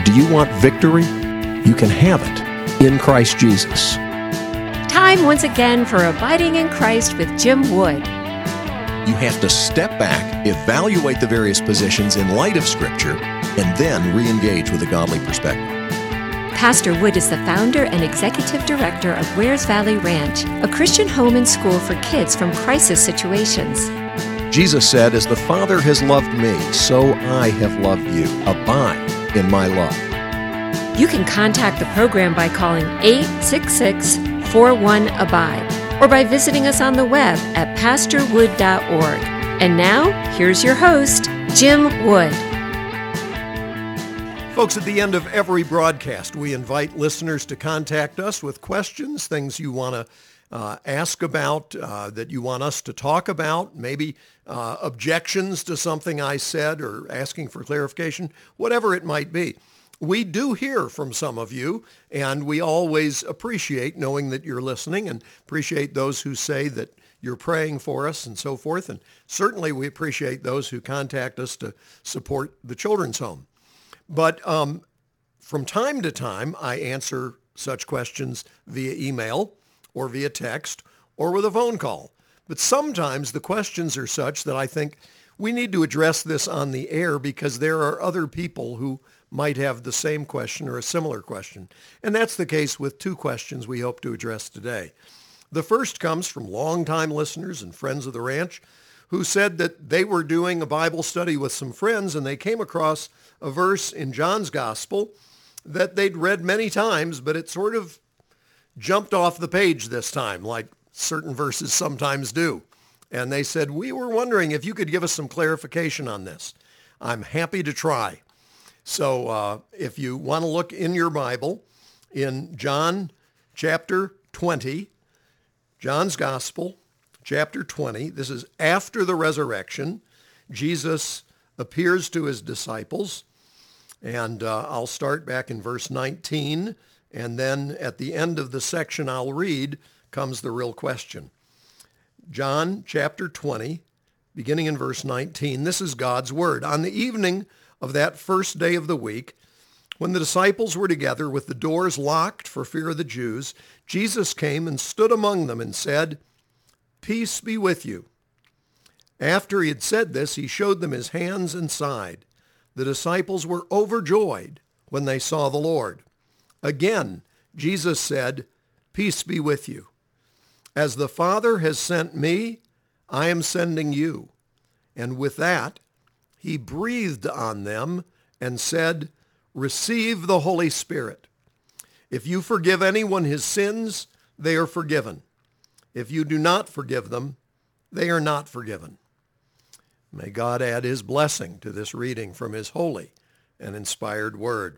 Do you want victory? You can have it in Christ Jesus. Time once again for Abiding in Christ with Jim Wood. You have to step back, evaluate the various positions in light of Scripture, and then re-engage with a godly perspective. Pastor Wood is the founder and executive director of Wares Valley Ranch, a Christian home and school for kids from crisis situations. Jesus said, "As the Father has loved me, so I have loved you. Abide in my love." You can contact the program by calling 866-41-ABIDE or by visiting us on the web at pastorwood.org. And now, here's your host, Jim Wood. Folks, at the end of every broadcast, we invite listeners to contact us with questions, things you want to ask about, that you want us to talk about, maybe objections to something I said or asking for clarification, whatever it might be. We do hear from some of you, and we always appreciate knowing that you're listening and appreciate those who say that you're praying for us and so forth. And certainly we appreciate those who contact us to support the children's home. But from time to time, I answer such questions via email or via text or with a phone call. But sometimes the questions are such that I think we need to address this on the air because there are other people who might have the same question or a similar question. And that's the case with two questions we hope to address today. The first comes from longtime listeners and friends of the ranch who said that they were doing a Bible study with some friends and they came across a verse in John's Gospel that they'd read many times, but it sort of jumped off the page this time, like certain verses sometimes do. And they said, "We were wondering if you could give us some clarification on this." I'm happy to try. So if you want to look in your Bible, in John chapter 20, John's Gospel, chapter 20, this is after the resurrection. Jesus appears to his disciples, and I'll start back in verse 19, and then at the end of the section I'll read comes the real question. John chapter 20, beginning in verse 19, this is God's word. On the evening of that first day of the week, when the disciples were together with the doors locked for fear of the Jews, Jesus came and stood among them and said, "Peace be with you." After he had said this, he showed them his hands and side. The disciples were overjoyed when they saw the Lord. Again, Jesus said, "Peace be with you. As the Father has sent me, I am sending you." And with that, he breathed on them and said, "Receive the Holy Spirit. If you forgive anyone his sins, they are forgiven. If you do not forgive them, they are not forgiven." May God add his blessing to this reading from his holy and inspired word.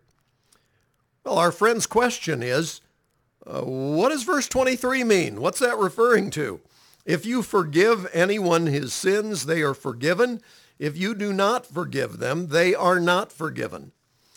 Well, our friend's question is, what does verse 23 mean? What's that referring to? If you forgive anyone his sins, they are forgiven. If you do not forgive them, they are not forgiven.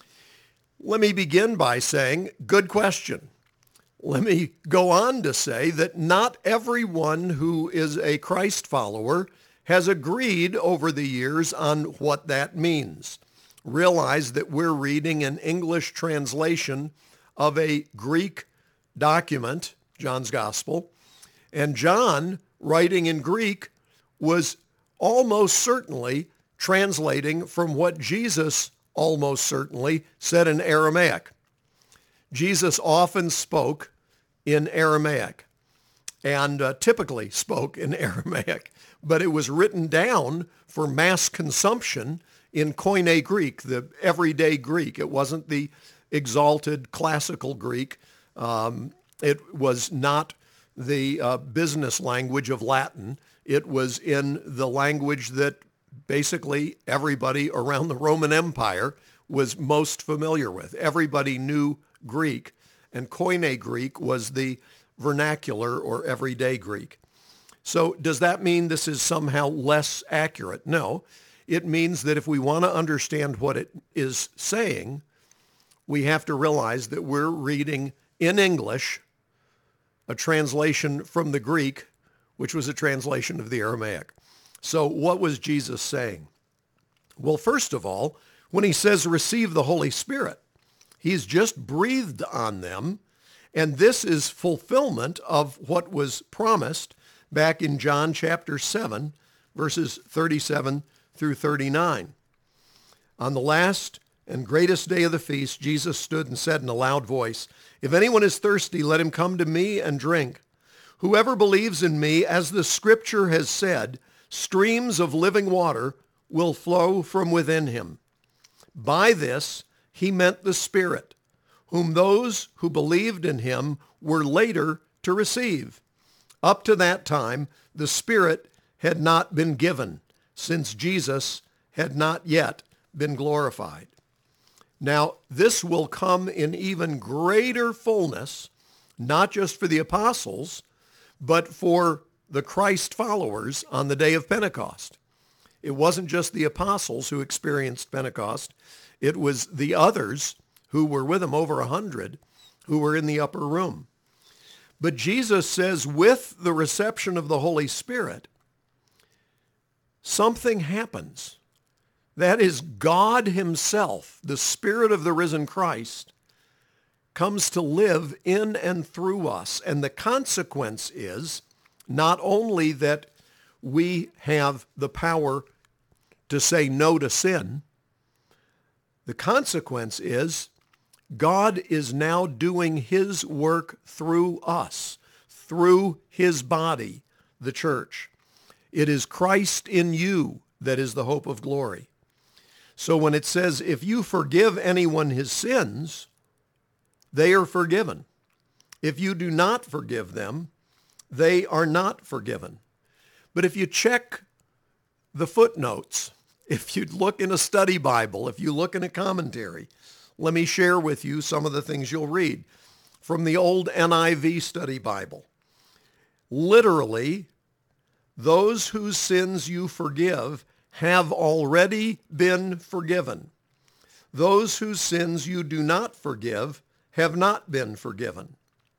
Let me begin by saying, good question. Let me go on to say that not everyone who is a Christ follower has agreed over the years on what that means. Realize that we're reading an English translation of a Greek document, John's Gospel, and John, writing in Greek, was almost certainly translating from what Jesus almost certainly said in Aramaic. Jesus often spoke in Aramaic and typically spoke in Aramaic, but it was written down for mass consumption in Koine Greek, the everyday Greek. It wasn't the exalted classical Greek. It was not the business language of Latin. It was in the language that basically everybody around the Roman Empire was most familiar with. Everybody knew Greek, and Koine Greek was the vernacular or everyday Greek. So does that mean this is somehow less accurate? No. It means that if we want to understand what it is saying, we have to realize that we're reading in English a translation from the Greek, which was a translation of the Aramaic. So what was Jesus saying? Well, first of all, when he says receive the Holy Spirit, He's just breathed on them, and this is fulfillment of what was promised back in John chapter 7, verses 37 through 39. On the last and greatest day of the feast, Jesus stood and said in a loud voice, "If anyone is thirsty, let him come to me and drink. Whoever believes in me, as the scripture has said, streams of living water will flow from within him." By this, he meant the Spirit, whom those who believed in him were later to receive. Up to that time, the Spirit had not been given, since Jesus had not yet been glorified. Now, this will come in even greater fullness, not just for the apostles, but for the Christ followers on the day of Pentecost. It wasn't just the apostles who experienced Pentecost. It was the others who were with them, over 100, who were in the upper room. But Jesus says with the reception of the Holy Spirit, something happens. That is, God himself, the Spirit of the risen Christ, comes to live in and through us. And the consequence is not only that we have the power to say no to sin, the consequence is God is now doing his work through us, through his body, the church. It is Christ in you that is the hope of glory. So when it says, if you forgive anyone his sins, they are forgiven. If you do not forgive them, they are not forgiven. But if you check the footnotes, if you look in a study Bible, if you look in a commentary, let me share with you some of the things you'll read from the old NIV study Bible. Literally, those whose sins you forgive have already been forgiven. Those whose sins you do not forgive have not been forgiven.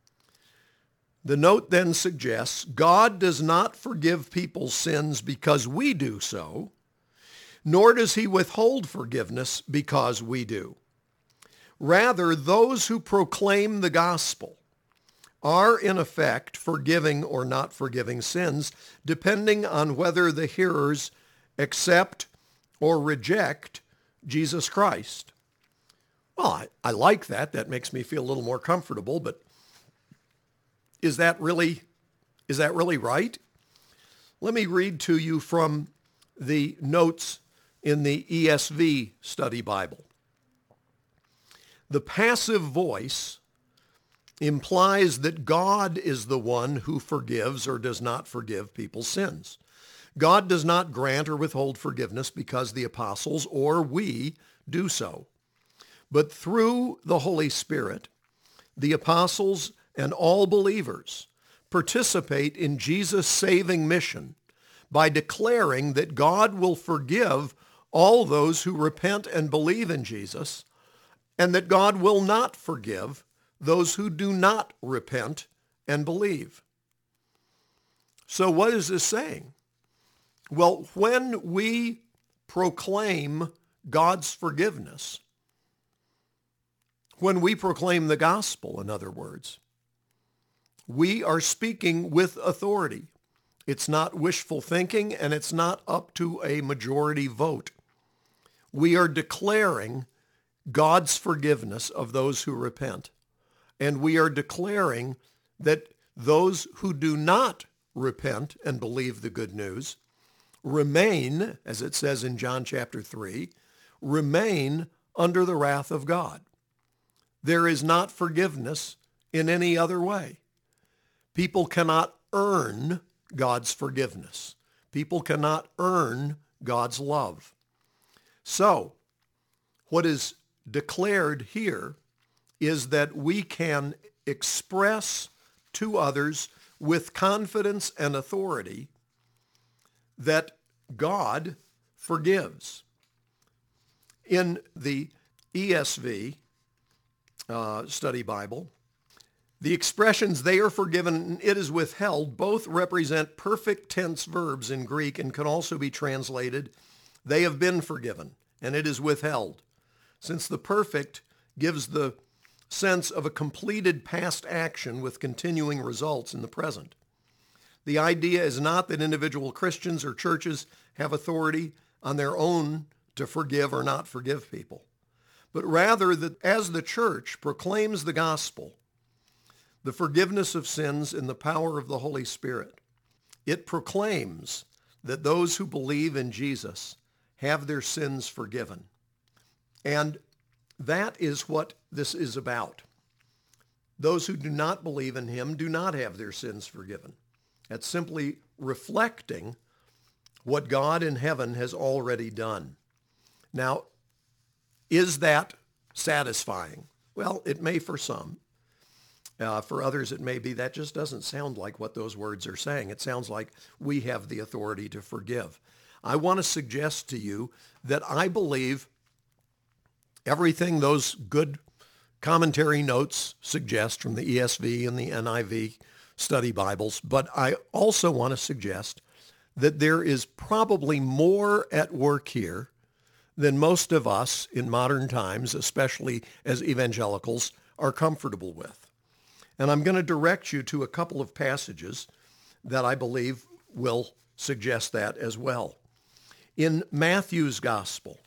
The note then suggests God does not forgive people's sins because we do so, nor does he withhold forgiveness because we do. Rather, those who proclaim the gospel are in effect forgiving or not forgiving sins, depending on whether the hearers accept or reject Jesus Christ. Well, I like that. That makes me feel a little more comfortable, but is that really right? Let me read to you from the notes in the ESV study Bible. The passive voice implies that God is the one who forgives or does not forgive people's sins. God does not grant or withhold forgiveness because the apostles or we do so. But through the Holy Spirit, the apostles and all believers participate in Jesus' saving mission by declaring that God will forgive all those who repent and believe in Jesus, and that God will not forgive those who do not repent and believe. So what is this saying? Well, when we proclaim God's forgiveness, when we proclaim the gospel, in other words, we are speaking with authority. It's not wishful thinking, and it's not up to a majority vote. We are declaring God's forgiveness of those who repent. And we are declaring that those who do not repent and believe the good news remain, as it says in John chapter 3, remain under the wrath of God. There is not forgiveness in any other way. People cannot earn God's forgiveness. People cannot earn God's love. So, what is declared here is that we can express to others with confidence and authority that God forgives. In the ESV study Bible, the expressions "they are forgiven" and "it is withheld" both represent perfect tense verbs in Greek and can also be translated "they have been forgiven" and "it is withheld," since the perfect gives the sense of a completed past action with continuing results in the present. The idea is not that individual Christians or churches have authority on their own to forgive or not forgive people, but rather that as the church proclaims the gospel, the forgiveness of sins in the power of the Holy Spirit, it proclaims that those who believe in Jesus have their sins forgiven. And that is what this is about. Those who do not believe in him do not have their sins forgiven. That's simply reflecting what God in heaven has already done. Now, is that satisfying? Well, it may for some. For others, it may be that just doesn't sound like what those words are saying. It sounds like we have the authority to forgive. I want to suggest to you that I believe everything those good commentary notes suggest from the ESV and the NIV study Bibles, but I also want to suggest that there is probably more at work here than most of us in modern times, especially as evangelicals, are comfortable with. And I'm going to direct you to a couple of passages that I believe will suggest that as well. In Matthew's gospel,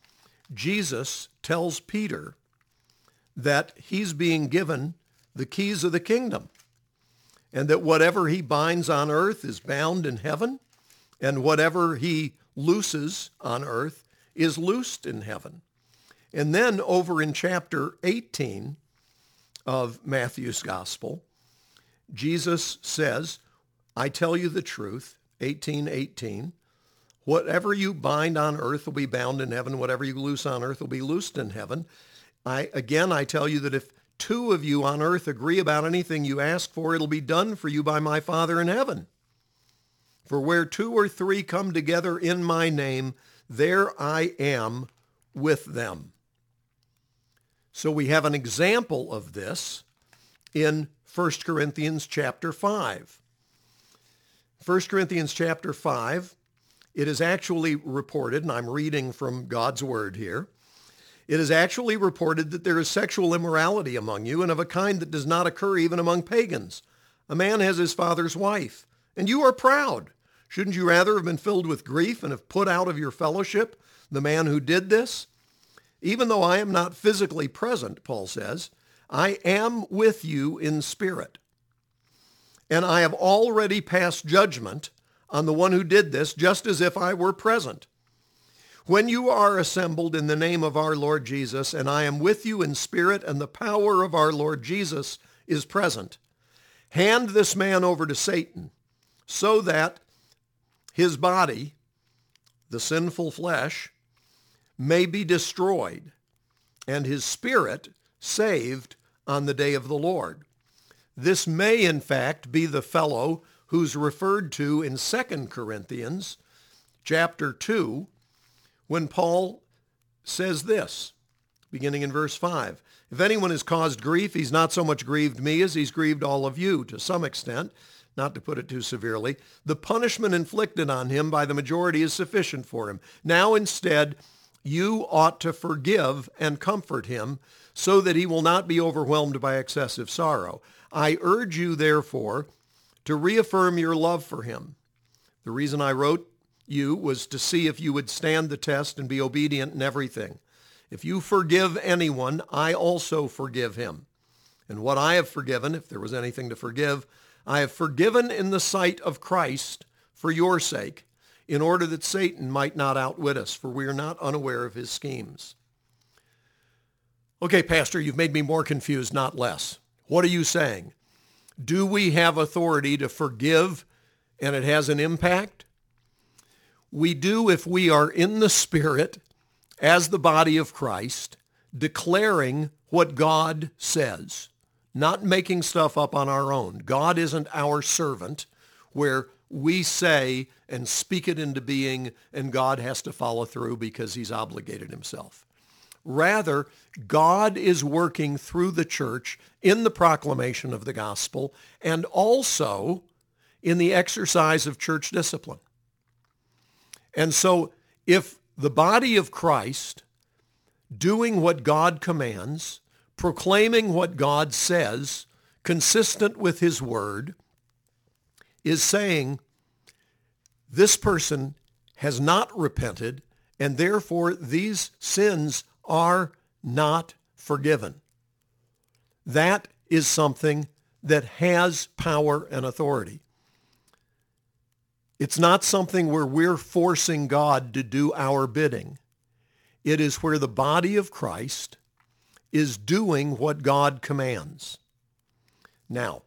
Jesus tells Peter that he's being given the keys of the kingdom, and that whatever he binds on earth is bound in heaven, and whatever he looses on earth is loosed in heaven. And then over in chapter 18 of Matthew's gospel, Jesus says, I tell you the truth, 18:18, whatever you bind on earth will be bound in heaven, whatever you loose on earth will be loosed in heaven. I tell you that if two of you on earth agree about anything you ask for, it'll be done for you by my Father in heaven. For where two or three come together in my name, there I am with them. So we have an example of this in 1 Corinthians chapter 5. 1 Corinthians chapter 5, it is actually reported, and I'm reading from God's word here, it is actually reported that there is sexual immorality among you, and of a kind that does not occur even among pagans. A man has his father's wife, and you are proud. Shouldn't you rather have been filled with grief and have put out of your fellowship the man who did this? Even though I am not physically present, Paul says, I am with you in spirit. And I have already passed judgment on the one who did this, just as if I were present. When you are assembled in the name of our Lord Jesus, and I am with you in spirit, and the power of our Lord Jesus is present, hand this man over to Satan, so that his body, the sinful flesh, may be destroyed, and his spirit saved on the day of the Lord. This may, in fact, be the fellow who's referred to in 2 Corinthians chapter 2, when Paul says this, beginning in verse 5. If anyone has caused grief, he's not so much grieved me as he's grieved all of you to some extent, not to put it too severely. The punishment inflicted on him by the majority is sufficient for him. Now instead, you ought to forgive and comfort him so that he will not be overwhelmed by excessive sorrow. I urge you, therefore, to reaffirm your love for him. The reason I wrote you was to see if you would stand the test and be obedient in everything. If you forgive anyone, I also forgive him. And what I have forgiven, if there was anything to forgive, I have forgiven in the sight of Christ for your sake, in order that Satan might not outwit us, for we are not unaware of his schemes. Okay, Pastor, you've made me more confused, not less. What are you saying? Do we have authority to forgive and it has an impact? We do if we are in the Spirit as the body of Christ, declaring what God says, not making stuff up on our own. God isn't our servant where we say and speak it into being, and God has to follow through because he's obligated himself. Rather, God is working through the church in the proclamation of the gospel and also in the exercise of church discipline. And so if the body of Christ, doing what God commands, proclaiming what God says, consistent with his word, is saying this person has not repented, and therefore these sins are not forgiven. That is something that has power and authority. It's not something where we're forcing God to do our bidding. It is where the body of Christ is doing what God commands. Now,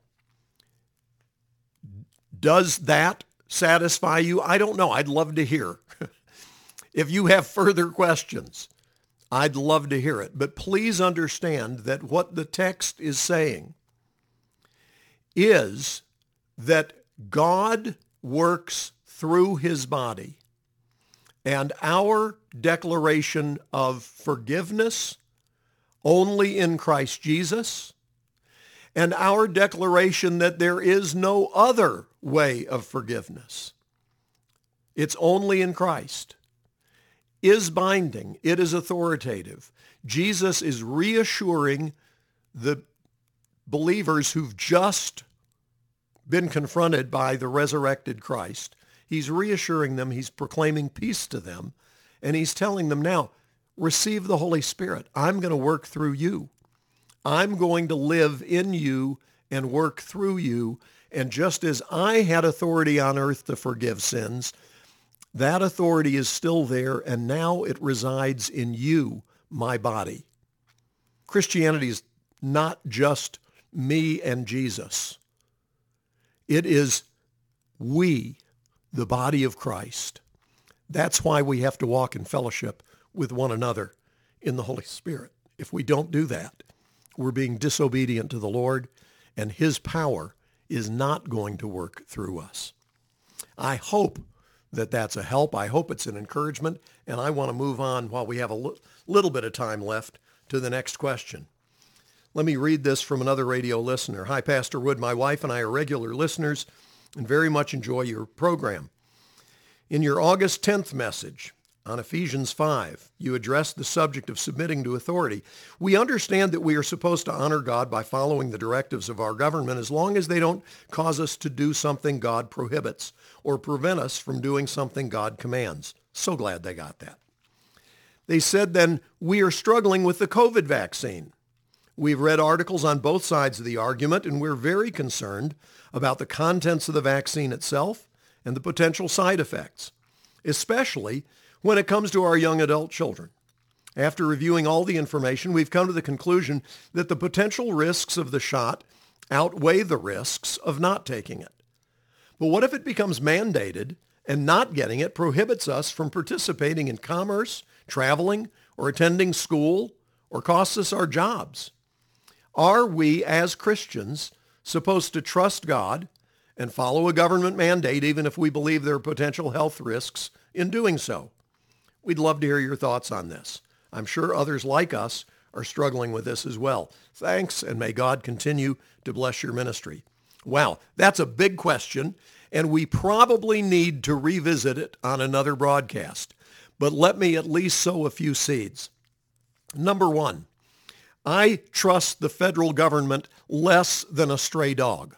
does that satisfy you? I don't know. I'd love to hear. If you have further questions, I'd love to hear it. But please understand that what the text is saying is that God works through his body, and our declaration of forgiveness only in Christ Jesus, and our declaration that there is no other way of forgiveness, it's only in Christ, is binding. It is authoritative. Jesus is reassuring the believers who've just been confronted by the resurrected Christ. He's reassuring them. He's proclaiming peace to them. And he's telling them now, receive the Holy Spirit. I'm going to work through you. I'm going to live in you and work through you. And just as I had authority on earth to forgive sins, that authority is still there, and now it resides in you, my body. Christianity is not just me and Jesus. It is we, the body of Christ. That's why we have to walk in fellowship with one another in the Holy Spirit. If we don't do that, we're being disobedient to the Lord, and his power is not going to work through us. I hope that that's a help. I hope it's an encouragement, and I want to move on while we have a little bit of time left to the next question. Let me read this from another radio listener. Hi, Pastor Wood. My wife and I are regular listeners and very much enjoy your program. In your August 10th message on Ephesians 5, you addressed the subject of submitting to authority. We understand that we are supposed to honor God by following the directives of our government as long as they don't cause us to do something God prohibits or prevent us from doing something God commands. So glad they got that. They said then, we are struggling with the COVID vaccine. We've read articles on both sides of the argument, and we're very concerned about the contents of the vaccine itself and the potential side effects, especially when it comes to our young adult children. After reviewing all the information, we've come to the conclusion that the potential risks of the shot outweigh the risks of not taking it. But what if it becomes mandated and not getting it prohibits us from participating in commerce, traveling, or attending school, or costs us our jobs? Are we, as Christians, supposed to trust God and follow a government mandate even if we believe there are potential health risks in doing so? We'd love to hear your thoughts on this. I'm sure others like us are struggling with this as well. Thanks, and may God continue to bless your ministry. Wow, that's a big question, and we probably need to revisit it on another broadcast. But let me at least sow a few seeds. Number one, I trust the federal government less than a stray dog.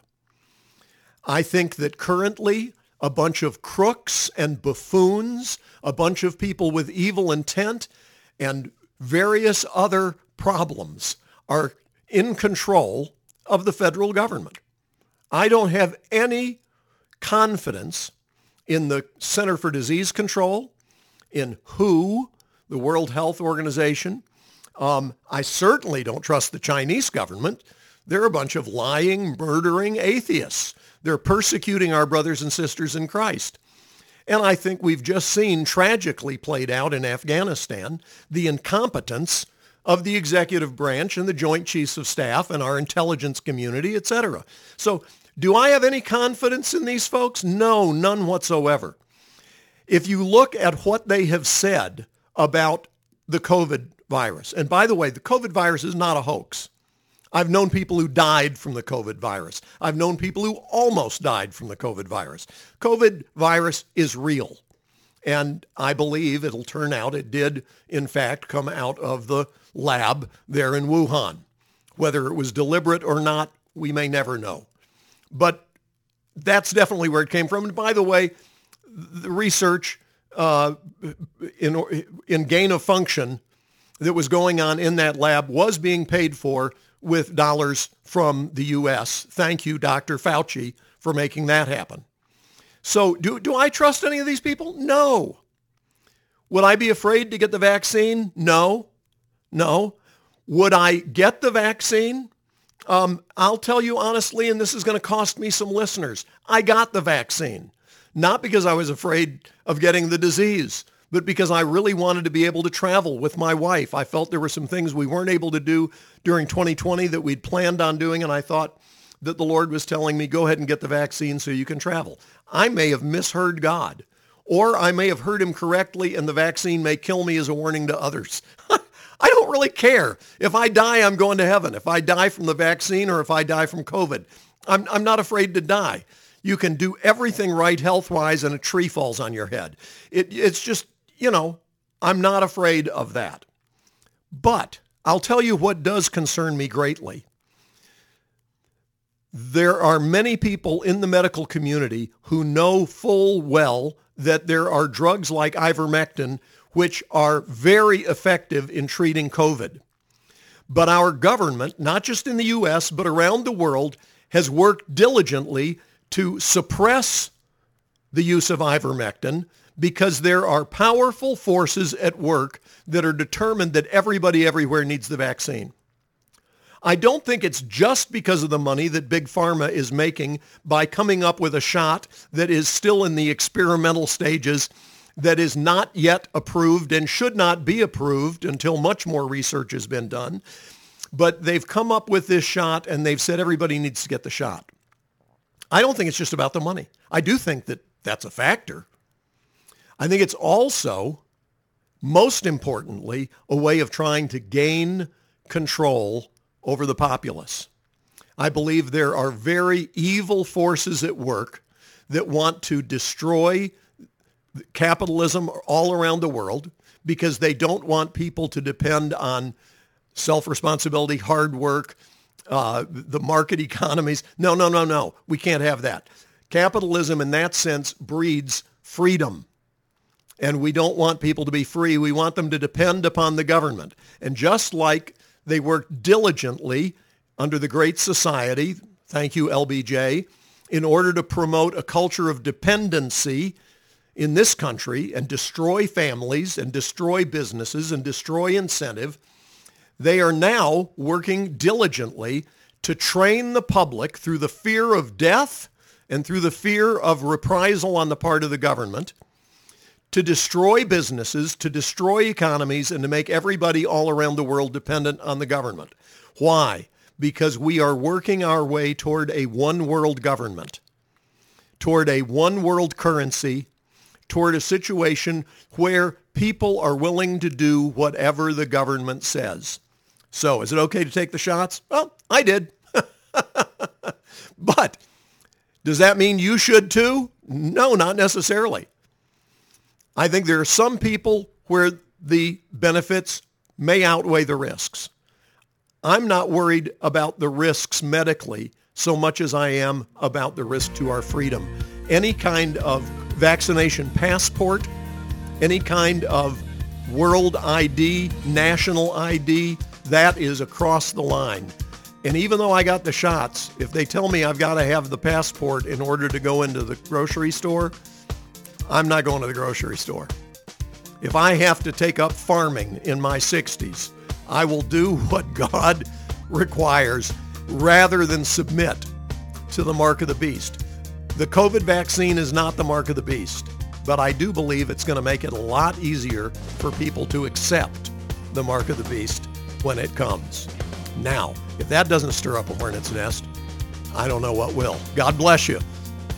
I think that currently a bunch of crooks and buffoons, a bunch of people with evil intent, and various other problems are in control of the federal government. I don't have any confidence in the Center for Disease Control, in WHO, the World Health Organization. I certainly don't trust the Chinese government. They're a bunch of lying, murdering atheists. They're persecuting our brothers and sisters in Christ. And I think we've just seen tragically played out in Afghanistan the incompetence of the executive branch and the Joint Chiefs of Staff and our intelligence community, etc. So do I have any confidence in these folks? No, none whatsoever. If you look at what they have said about the COVID virus, and by the way, the COVID virus is not a hoax. I've known people who died from the COVID virus. I've known people who almost died from the COVID virus. COVID virus is real. And I believe it'll turn out it did, in fact, come out of the lab there in Wuhan. Whether it was deliberate or not, we may never know. But that's definitely where it came from. And by the way, the research in gain of function that was going on in that lab was being paid for with dollars from the U.S. Thank you, Dr. Fauci, for making that happen. So do I trust any of these people? No. Would I be afraid to get the vaccine? No. Would I get the vaccine? I'll tell you honestly, and this is going to cost me some listeners, I got the vaccine. Not because I was afraid of getting the disease, but because I really wanted to be able to travel with my wife. I felt there were some things we weren't able to do during 2020 that we'd planned on doing, and I thought that the Lord was telling me, go ahead and get the vaccine so you can travel. I may have misheard God, or I may have heard him correctly, and the vaccine may kill me as a warning to others. I don't really care. If I die, I'm going to heaven. If I die from the vaccine or if I die from COVID, I'm not afraid to die. You can do everything right health-wise and a tree falls on your head. It's just, I'm not afraid of that. But I'll tell you what does concern me greatly. There are many people in the medical community who know full well that there are drugs like ivermectin which are very effective in treating COVID. But our government, not just in the U.S., but around the world, has worked diligently to suppress the use of ivermectin because there are powerful forces at work that are determined that everybody everywhere needs the vaccine. I don't think it's just because of the money that Big Pharma is making by coming up with a shot that is still in the experimental stages, that is not yet approved and should not be approved until much more research has been done. But they've come up with this shot and they've said everybody needs to get the shot. I don't think it's just about the money. I do think that that's a factor. I think it's also, most importantly, a way of trying to gain control over the populace. I believe there are very evil forces at work that want to destroy capitalism all around the world because they don't want people to depend on self-responsibility, hard work, the market economies. No. We can't have that. Capitalism in that sense breeds freedom. And we don't want people to be free. We want them to depend upon the government. And just like they worked diligently under the Great Society, thank you, LBJ, in order to promote a culture of dependency in this country and destroy families and destroy businesses and destroy incentive, they are now working diligently to train the public through the fear of death and through the fear of reprisal on the part of the government to destroy businesses, to destroy economies, and to make everybody all around the world dependent on the government. Why? Because we are working our way toward a one-world government, toward a one-world currency, toward a situation where people are willing to do whatever the government says. So is it okay to take the shots? Well, I did. But does that mean you should too? No, not necessarily. I think there are some people where the benefits may outweigh the risks. I'm not worried about the risks medically so much as I am about the risk to our freedom. Any kind of vaccination passport, any kind of world ID, national ID, that is across the line. And even though I got the shots, if they tell me I've got to have the passport in order to go into the grocery store, I'm not going to the grocery store. If I have to take up farming in my 60s, I will do what God requires rather than submit to the mark of the beast. The COVID vaccine is not the mark of the beast, but I do believe it's going to make it a lot easier for people to accept the mark of the beast when it comes. Now, if that doesn't stir up a hornet's nest, I don't know what will. God bless you.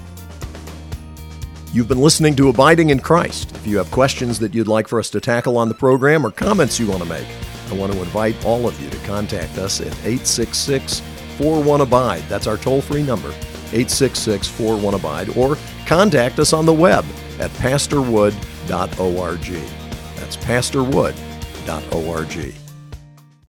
You've been listening to Abiding in Christ. If you have questions that you'd like for us to tackle on the program or comments you want to make, I want to invite all of you to contact us at 866-41-ABIDE. That's our toll-free number, 866-41-ABIDE, or contact us on the web at pastorwood.org. That's pastorwood.org.